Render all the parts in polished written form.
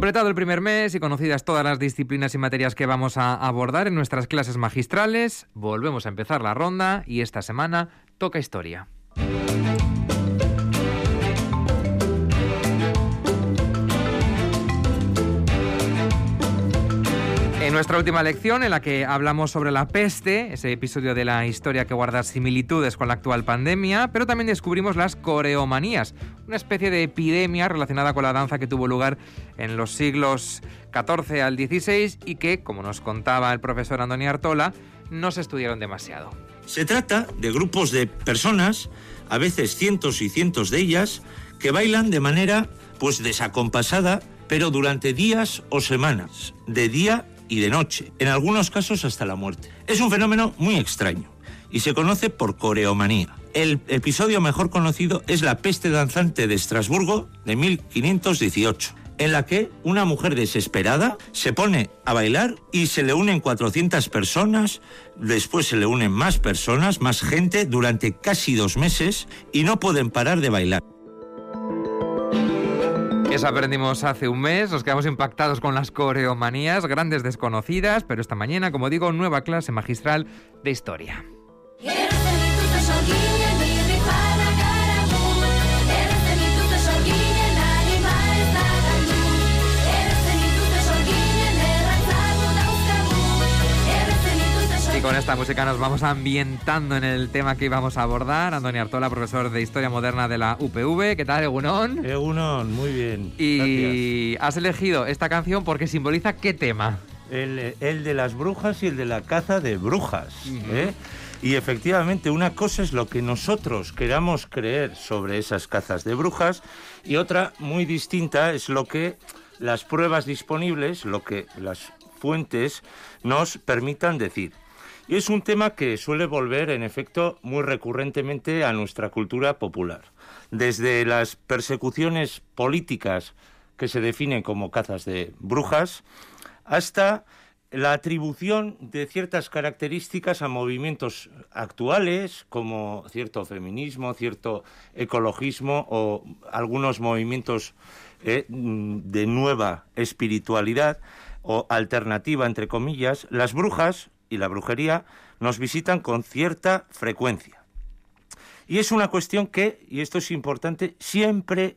Completado el primer mes y conocidas todas las disciplinas y materias que vamos a abordar en nuestras clases magistrales, volvemos a empezar la ronda y esta semana toca historia. En nuestra última lección, en la que hablamos sobre la peste, ese episodio de la historia que guarda similitudes con la actual pandemia, pero también descubrimos las coreomanías, una especie de epidemia relacionada con la danza que tuvo lugar en los siglos XIV al XVI y que, como nos contaba el profesor Andoni Artola, no se estudiaron demasiado. Se trata de grupos de personas, a veces cientos y cientos de ellas, que bailan de manera desacompasada, pero durante días o semanas, de día y de noche, en algunos casos hasta la muerte. Es un fenómeno muy extraño y se conoce por coreomanía. El episodio mejor conocido es la peste danzante de Estrasburgo de 1518, en la que una mujer desesperada se pone a bailar y se le unen 400 personas, después se le unen más personas, más gente, durante casi 2 meses y no pueden parar de bailar. Eso aprendimos hace un mes, nos quedamos impactados con las coreomanías, grandes desconocidas, pero esta mañana, como digo, nueva clase magistral de historia. Y con esta música nos vamos ambientando en el tema que íbamos a abordar. Andoni Artola, profesor de Historia Moderna de la UPV. ¿Qué tal, Egunon? Egunon, muy bien. Y gracias. Has elegido esta canción porque simboliza ¿qué tema? El de las brujas y el de la caza de brujas. Y efectivamente, una cosa es lo que nosotros queramos creer sobre esas cazas de brujas y otra muy distinta es lo que las pruebas disponibles, lo que las fuentes nos permitan decir. Y es un tema que suele volver, en efecto, muy recurrentemente a nuestra cultura popular. Desde las persecuciones políticas que se definen como cazas de brujas, hasta la atribución de ciertas características a movimientos actuales, como cierto feminismo, cierto ecologismo o algunos movimientos de nueva espiritualidad o alternativa, entre comillas. Las brujas y la brujería nos visitan con cierta frecuencia. Y es una cuestión que, y esto es importante, siempre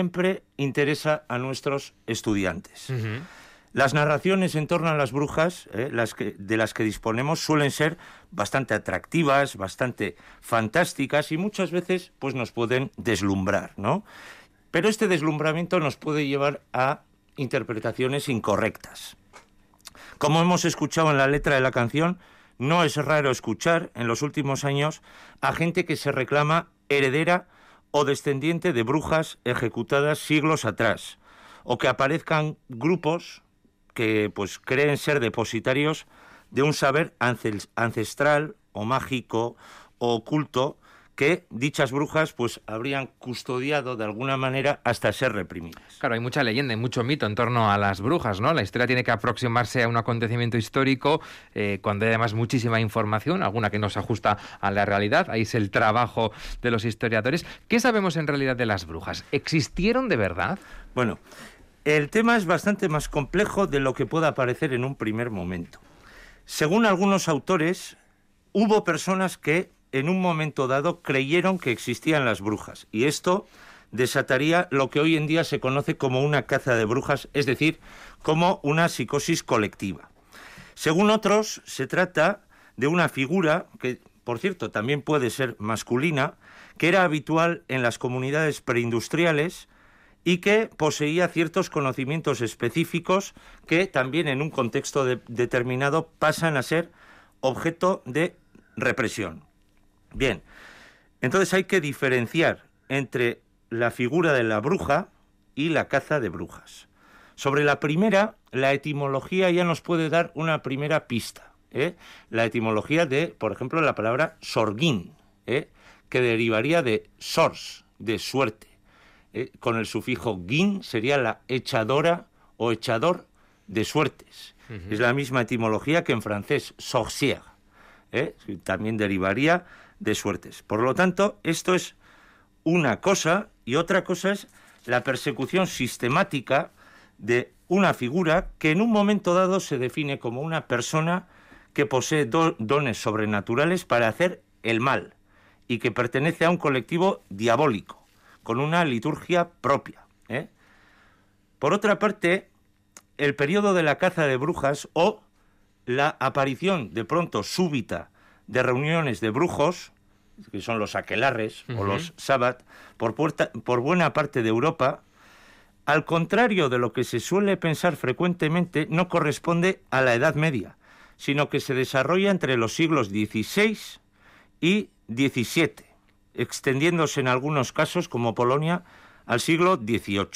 interesa a nuestros estudiantes. Uh-huh. Las narraciones en torno a las brujas, de las que disponemos, suelen ser bastante atractivas, bastante fantásticas y muchas veces nos pueden deslumbrar, ¿no? Pero este deslumbramiento nos puede llevar a interpretaciones incorrectas. Como hemos escuchado en la letra de la canción, no es raro escuchar en los últimos años a gente que se reclama heredera o descendiente de brujas ejecutadas siglos atrás, o que aparezcan grupos que creen ser depositarios de un saber ancestral o mágico o oculto que dichas brujas habrían custodiado de alguna manera hasta ser reprimidas. Claro, hay mucha leyenda y mucho mito en torno a las brujas, ¿no? La historia tiene que aproximarse a un acontecimiento histórico cuando hay además muchísima información, alguna que no se ajusta a la realidad. Ahí es el trabajo de los historiadores. ¿Qué sabemos en realidad de las brujas? ¿Existieron de verdad? Bueno, el tema es bastante más complejo de lo que pueda parecer en un primer momento. Según algunos autores, hubo personas que en un momento dado creyeron que existían las brujas, y esto desataría lo que hoy en día se conoce como una caza de brujas, es decir, como una psicosis colectiva. Según otros, se trata de una figura que, por cierto, también puede ser masculina, que era habitual en las comunidades preindustriales y que poseía ciertos conocimientos específicos que también en un contexto determinado pasan a ser objeto de represión. Bien, entonces hay que diferenciar entre la figura de la bruja y la caza de brujas. Sobre la primera, la etimología ya nos puede dar una primera pista. La etimología de, por ejemplo, la palabra sorguín, que derivaría de sors, de suerte. Con el sufijo guin sería la echadora o echador de suertes. Uh-huh. Es la misma etimología que en francés, sorcière, también derivaría de suertes. Por lo tanto, esto es una cosa, y otra cosa es la persecución sistemática de una figura que en un momento dado se define como una persona que posee dones sobrenaturales para hacer el mal y que pertenece a un colectivo diabólico, con una liturgia propia, ¿eh? Por otra parte, el periodo de la caza de brujas o la aparición de pronto súbita de reuniones de brujos, que son los aquelarres o los sabbat, por buena parte de Europa, al contrario de lo que se suele pensar frecuentemente, no corresponde a la Edad Media, sino que se desarrolla entre los siglos XVI y XVII, extendiéndose en algunos casos, como Polonia, al siglo XVIII.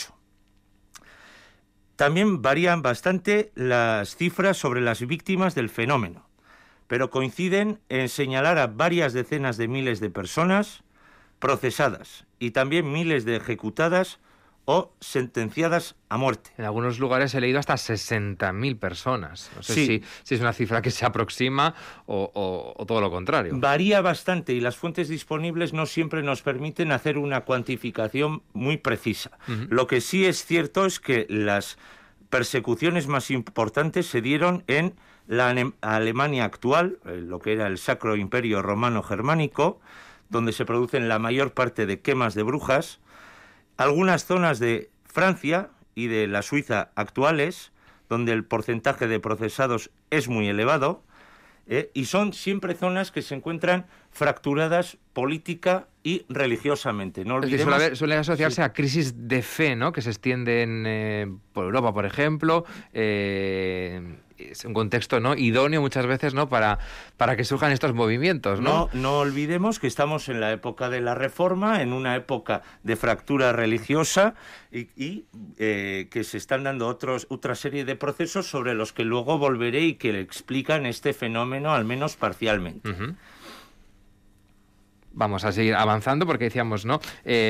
También varían bastante las cifras sobre las víctimas del fenómeno, pero coinciden en señalar a varias decenas de miles de personas procesadas y también miles de ejecutadas o sentenciadas a muerte. En algunos lugares he leído hasta 60.000 personas. No sé Sí. si es una cifra que se aproxima o todo lo contrario. Varía bastante y las fuentes disponibles no siempre nos permiten hacer una cuantificación muy precisa. Lo que sí es cierto es que las persecuciones más importantes se dieron en la Alemania actual, lo que era el Sacro Imperio Romano Germánico, donde se producen la mayor parte de quemas de brujas, algunas zonas de Francia y de la Suiza actuales, donde el porcentaje de procesados es muy elevado, y son siempre zonas que se encuentran fracturadas política y religiosamente. No olvidemos... Es que suele asociarse a crisis de fe, ¿no?, que se extienden por Europa, por ejemplo. Es un contexto, ¿no?, idóneo muchas veces, ¿no?, para que surjan estos movimientos, ¿no? No olvidemos que estamos en la época de la Reforma, en una época de fractura religiosa y que se están dando otra serie de procesos sobre los que luego volveré y que explican este fenómeno, al menos parcialmente. Uh-huh. Vamos a seguir avanzando porque decíamos, ¿no?,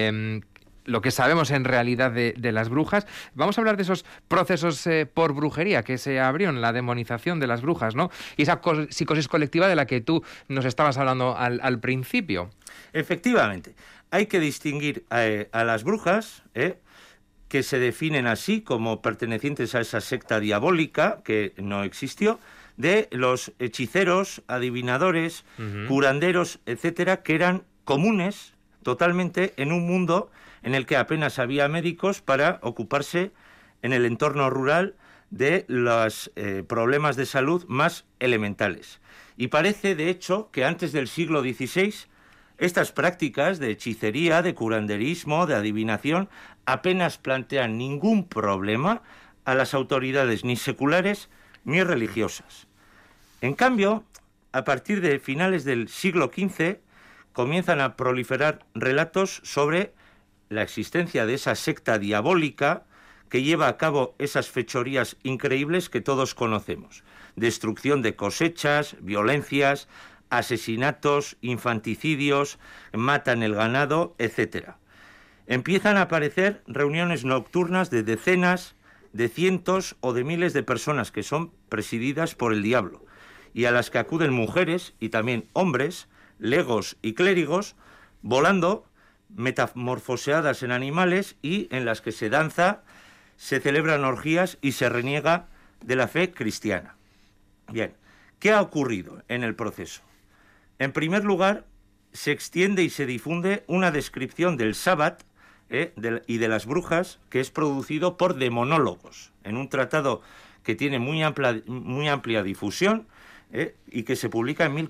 lo que sabemos en realidad de las brujas. Vamos a hablar de esos procesos por brujería que se abrieron, la demonización de las brujas, ¿no?, y esa psicosis colectiva de la que tú nos estabas hablando al principio. Efectivamente, hay que distinguir a las brujas, que se definen así como pertenecientes a esa secta diabólica que no existió, de los hechiceros, adivinadores, curanderos, etcétera, que eran comunes totalmente en un mundo en el que apenas había médicos para ocuparse en el entorno rural de los problemas de salud más elementales. Y parece, de hecho, que antes del siglo XVI estas prácticas de hechicería, de curanderismo, de adivinación, apenas plantean ningún problema a las autoridades ni seculares ni religiosas. En cambio, a partir de finales del siglo XV, comienzan a proliferar relatos sobre la existencia de esa secta diabólica que lleva a cabo esas fechorías increíbles que todos conocemos. Destrucción de cosechas, violencias, asesinatos, infanticidios, matan el ganado, etc. Empiezan a aparecer reuniones nocturnas de decenas, de cientos o de miles de personas que son presididas por el diablo y a las que acuden mujeres y también hombres, legos y clérigos, volando, metamorfoseadas en animales y en las que se danza, se celebran orgías y se reniega de la fe cristiana. Bien, ¿qué ha ocurrido en el proceso? En primer lugar, se extiende y se difunde una descripción del sábat y de las brujas que es producido por demonólogos, en un tratado que tiene muy amplia difusión y que se publica en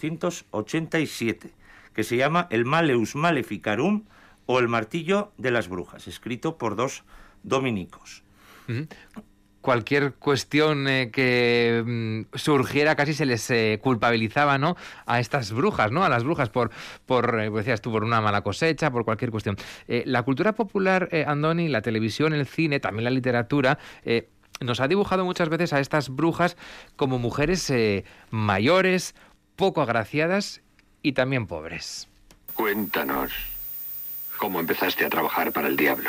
1487, que se llama el Malleus Maleficarum o el Martillo de las Brujas, escrito por dos dominicos. Uh-huh. Cualquier cuestión que surgiera casi se les culpabilizaba, ¿no?, a estas brujas, ¿no?, a las brujas por decías tú, por una mala cosecha, por cualquier cuestión. La cultura popular, Andoni, la televisión, el cine, también la literatura, nos ha dibujado muchas veces a estas brujas como mujeres mayores, poco agraciadas y también pobres. Cuéntanos, ¿cómo empezaste a trabajar para el diablo?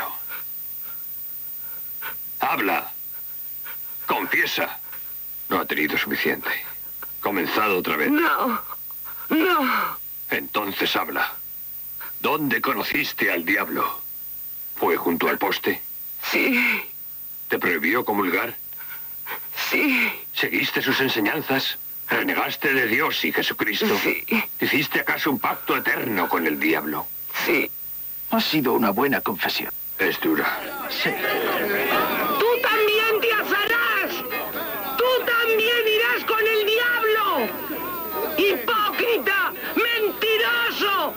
¡Habla! ¡Confiesa! No ha tenido suficiente. ¿Comenzado otra vez? No. Entonces habla. ¿Dónde conociste al diablo? ¿Fue junto al poste? Sí. ¿Te prohibió comulgar? Sí. ¿Seguiste sus enseñanzas? ¿Renegaste de Dios y Jesucristo? Sí. ¿Hiciste acaso un pacto eterno con el diablo? Sí. Ha sido una buena confesión. Es dura. Sí. ¡Tú también te asarás! ¡Tú también irás con el diablo! ¡Hipócrita! ¡Mentiroso!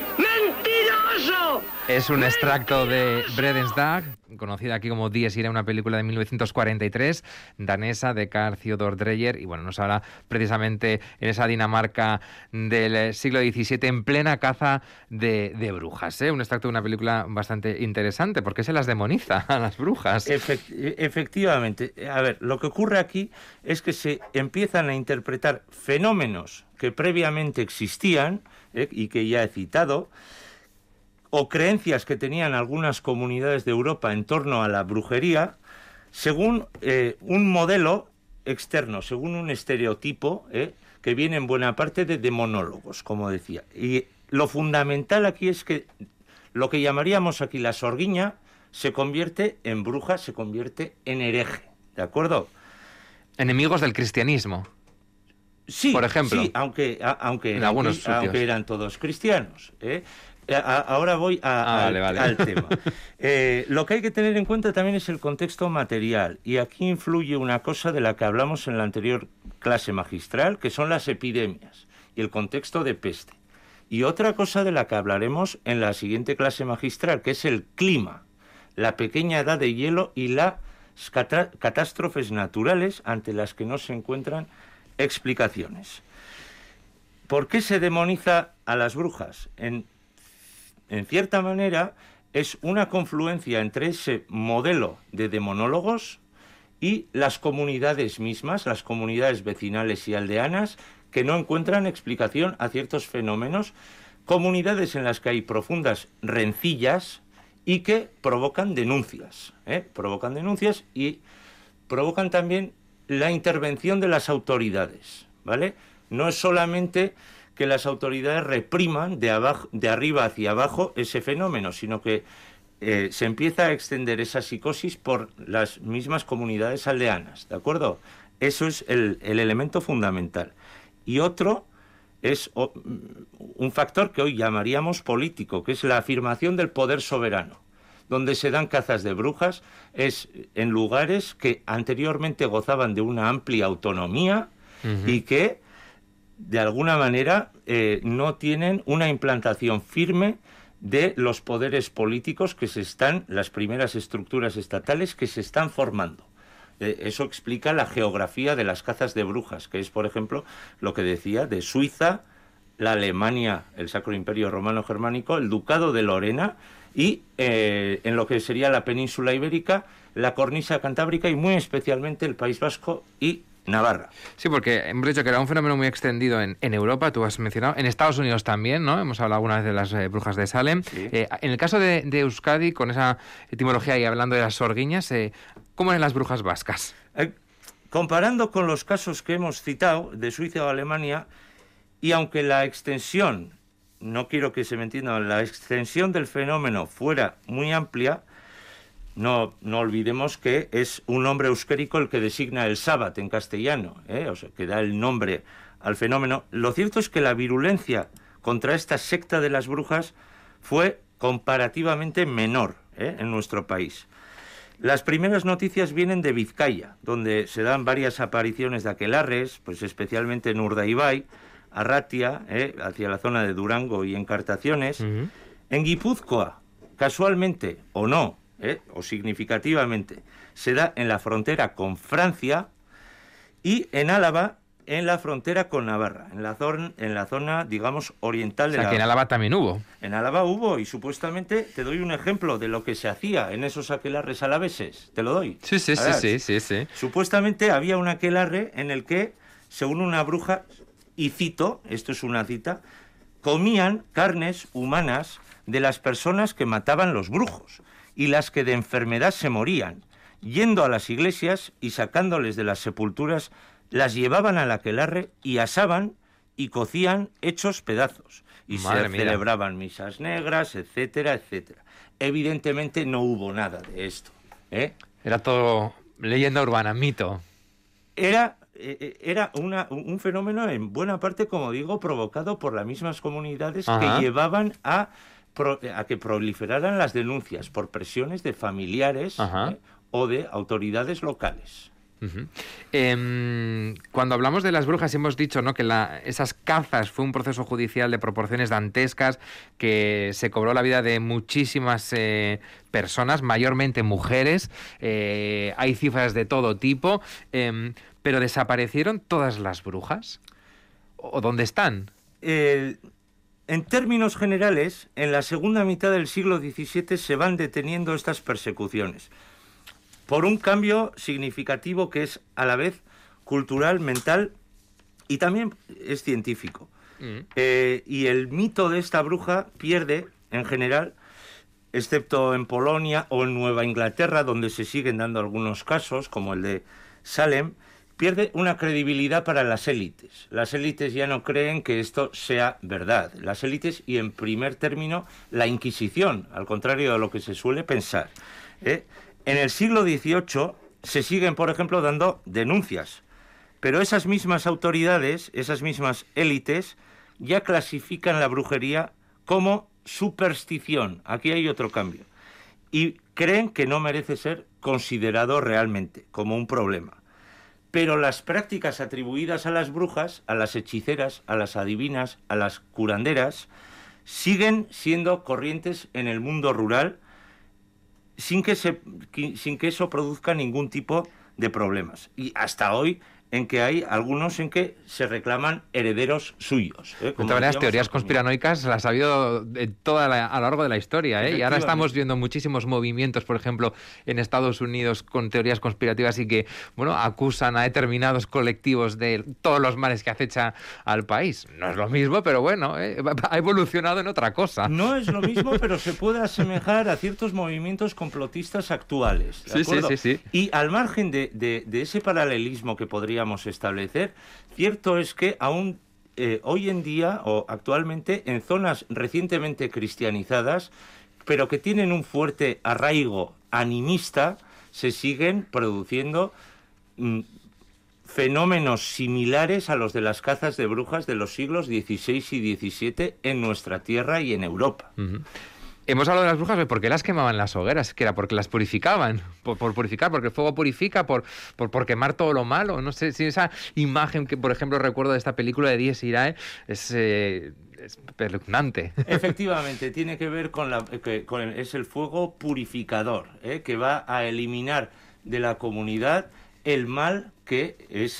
¡Mentiroso! Es un extracto de Bredensdag, conocida aquí como Dies Irae, una película de 1943, danesa, de Carl Theodor Dreyer, y bueno, nos habla precisamente en esa Dinamarca del siglo XVII, en plena caza de brujas, ¿eh? Un extracto de una película bastante interesante, porque se las demoniza a las brujas. Efectivamente. A ver, lo que ocurre aquí es que se empiezan a interpretar fenómenos que previamente existían, y que ya he citado, o creencias que tenían algunas comunidades de Europa en torno a la brujería, según un modelo externo, según un estereotipo que viene en buena parte de demonólogos, como decía. Y lo fundamental aquí es que lo que llamaríamos aquí la sorguiña se convierte en bruja, se convierte en hereje, ¿de acuerdo? Enemigos del cristianismo. Sí, por ejemplo. Sí, aunque eran todos cristianos, Ahora voy vale. al tema. Lo que hay que tener en cuenta también es el contexto material, y aquí influye una cosa de la que hablamos en la anterior clase magistral, que son las epidemias y el contexto de peste. Y otra cosa de la que hablaremos en la siguiente clase magistral, que es el clima, la pequeña edad de hielo y las catástrofes naturales ante las que no se encuentran explicaciones. ¿Por qué se demoniza a las brujas? En cierta manera, es una confluencia entre ese modelo de demonólogos y las comunidades mismas, las comunidades vecinales y aldeanas, que no encuentran explicación a ciertos fenómenos, comunidades en las que hay profundas rencillas y que provocan denuncias, provocan denuncias y provocan también la intervención de las autoridades, ¿vale? No es solamente que las autoridades repriman de arriba hacia abajo ese fenómeno, sino que se empieza a extender esa psicosis por las mismas comunidades aldeanas, ¿de acuerdo? Eso es el elemento fundamental. Y otro es un factor que hoy llamaríamos político, que es la afirmación del poder soberano. Donde se dan cazas de brujas es en lugares que anteriormente gozaban de una amplia autonomía y que de alguna manera no tienen una implantación firme de los poderes políticos las primeras estructuras estatales que se están formando. Eso explica la geografía de las cazas de brujas, que es, por ejemplo, lo que decía de Suiza, la Alemania, el Sacro Imperio Romano Germánico, el Ducado de Lorena y en lo que sería la península ibérica, la cornisa cantábrica y muy especialmente el País Vasco y Navarra. Sí, porque hemos dicho que era un fenómeno muy extendido en Europa, tú has mencionado, en Estados Unidos también, ¿no? Hemos hablado alguna vez de las brujas de Salem. Sí. En el caso de Euskadi, con esa etimología y hablando de las sorguiñas, ¿cómo eran las brujas vascas? Comparando con los casos que hemos citado, de Suiza o Alemania, y aunque la extensión, no quiero que se me entienda, la extensión del fenómeno fuera muy amplia, no olvidemos que es un nombre euskérico el que designa el sábat en castellano, o sea, que da el nombre al fenómeno. Lo cierto es que la virulencia contra esta secta de las brujas fue comparativamente menor en nuestro país. Las primeras noticias vienen de Vizcaya, donde se dan varias apariciones de aquelarres, pues especialmente en Urdaibai, Arratia, hacia la zona de Durango y Encartaciones. En Guipúzcoa, casualmente o no, o significativamente, se da en la frontera con Francia, y en Álava, en la frontera con Navarra, en la zona, digamos, oriental de la... O sea, que en Álava también hubo. En Álava hubo, y supuestamente, te doy un ejemplo de lo que se hacía en esos aquelarres alaveses, te lo doy. Sí. Supuestamente había un aquelarre en el que, según una bruja, y cito, esto es una cita, comían carnes humanas de las personas que mataban los brujos y las que de enfermedad se morían, yendo a las iglesias y sacándoles de las sepulturas, las llevaban al aquelarre y asaban y cocían hechos pedazos. Y Madre se mía. celebraban misas negras, etcétera, etcétera. Evidentemente no hubo nada de esto, Era todo leyenda urbana, mito. Era un fenómeno en buena parte, como digo, provocado por las mismas comunidades que llevaban a que proliferaran las denuncias por presiones de familiares o de autoridades locales. Cuando hablamos de las brujas hemos dicho, ¿no?, que esas cazas fue un proceso judicial de proporciones dantescas, que se cobró la vida de muchísimas personas, mayormente mujeres. Hay cifras de todo tipo, pero ¿desaparecieron todas las brujas? ¿O dónde están? En términos generales, en la segunda mitad del siglo XVII se van deteniendo estas persecuciones por un cambio significativo que es a la vez cultural, mental y también es científico. Y el mito de esta bruja pierde, en general, excepto en Polonia o en Nueva Inglaterra, donde se siguen dando algunos casos, como el de Salem, pierde una credibilidad para las élites. Las élites ya no creen que esto sea verdad. Las élites y, en primer término, la Inquisición, al contrario de lo que se suele pensar. En el siglo XVIII se siguen, por ejemplo, dando denuncias, pero esas mismas autoridades, esas mismas élites, ya clasifican la brujería como superstición. Aquí hay otro cambio. Y creen que no merece ser considerado realmente como un problema. Pero las prácticas atribuidas a las brujas, a las hechiceras, a las adivinas, a las curanderas, siguen siendo corrientes en el mundo rural sin que eso produzca ningún tipo de problemas. Y hasta hoy, en que hay algunos en que se reclaman herederos suyos. De todas maneras, teorías conspiranoicas las ha habido a lo largo de la historia, y ahora estamos viendo muchísimos movimientos, por ejemplo, en Estados Unidos con teorías conspirativas y que, bueno, acusan a determinados colectivos de todos los males que acecha al país. No es lo mismo, pero bueno, ha evolucionado en otra cosa. No es lo mismo, pero se puede asemejar a ciertos movimientos complotistas actuales. ¿De acuerdo? Sí. Y al margen de ese paralelismo que podríamos establecer, cierto es que aún hoy en día o actualmente en zonas recientemente cristianizadas, pero que tienen un fuerte arraigo animista, se siguen produciendo fenómenos similares a los de las cazas de brujas de los siglos XVI y XVII en nuestra tierra y en Europa. Hemos hablado de las brujas, ¿por qué las quemaban las hogueras? Que era porque las purificaban, por purificar, porque el fuego purifica, por quemar todo lo malo. No sé si esa imagen que, por ejemplo, recuerdo de esta película de Dies Irae es espeluznante. Efectivamente, tiene que ver es el fuego purificador, que va a eliminar de la comunidad el mal que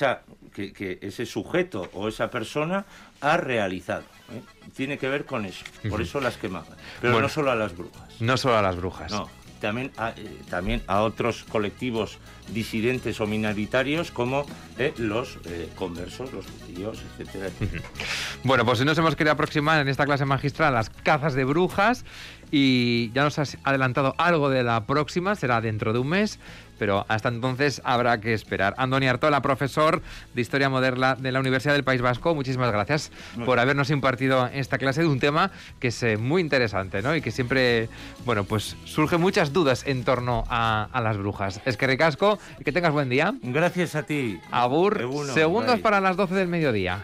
ese sujeto o esa persona ha realizado. Tiene que ver con eso, por eso las quemaban. Pero bueno, no solo a las brujas. No solo a las brujas. No, también a otros colectivos disidentes o minoritarios como los conversos, los judíos, etcétera, etcétera. Bueno, pues nos hemos querido aproximar en esta clase magistral a las cazas de brujas y ya nos has adelantado algo de la próxima, será dentro de un mes, pero hasta entonces habrá que esperar. Andoni Artola, profesor de Historia Moderna de la Universidad del País Vasco, muchísimas gracias por habernos impartido esta clase de un tema que es muy interesante, ¿no? Y que siempre, bueno, pues surgen muchas dudas en torno a las brujas. Eskerrik asko y que tengas buen día. Gracias a ti. Agur, segundos para las 12 del mediodía.